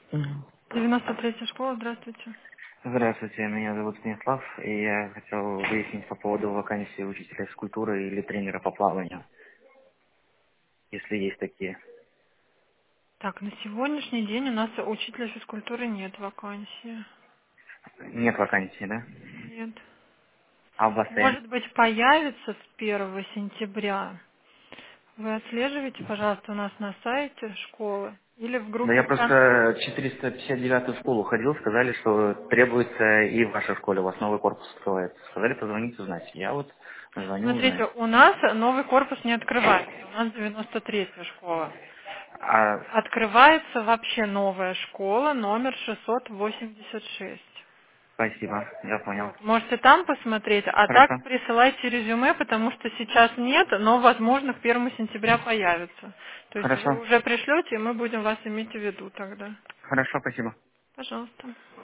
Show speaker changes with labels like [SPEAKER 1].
[SPEAKER 1] Мгм.
[SPEAKER 2] 93-я школа, здравствуйте.
[SPEAKER 1] Здравствуйте, меня зовут Станислав, и я хотел выяснить по поводу вакансии учителя физкультуры или тренера по плаванию, если есть такие.
[SPEAKER 2] Так, на сегодняшний день у нас учителя физкультуры нет вакансии.
[SPEAKER 1] Нет вакансий, да?
[SPEAKER 2] Нет.
[SPEAKER 1] А в бассейн?
[SPEAKER 2] Может быть, появится с 1 сентября. Вы отслеживаете, пожалуйста, у нас на сайте школы или в
[SPEAKER 1] Да
[SPEAKER 2] группе
[SPEAKER 1] я
[SPEAKER 2] ВКонтакте.
[SPEAKER 1] просто 459-ю школу ходил, сказали, что требуется и в вашей школе, у вас новый корпус открывается. Сказали позвонить узнать. Я вот звоню
[SPEAKER 2] Смотрите,
[SPEAKER 1] узнать.
[SPEAKER 2] у нас новый корпус не открывается. У нас 93-я школа.
[SPEAKER 1] А,
[SPEAKER 2] Открывается вообще новая школа, номер 686.
[SPEAKER 1] спасибо, я понял.
[SPEAKER 2] Вот. Можете там посмотреть, а так
[SPEAKER 1] Хорошо,
[SPEAKER 2] присылайте резюме, потому что сейчас нет, но, возможно, к 1 сентября появится. То есть вы
[SPEAKER 1] хорошо,
[SPEAKER 2] уже пришлете, и мы будем вас иметь в виду тогда.
[SPEAKER 1] хорошо, спасибо.
[SPEAKER 2] Пожалуйста.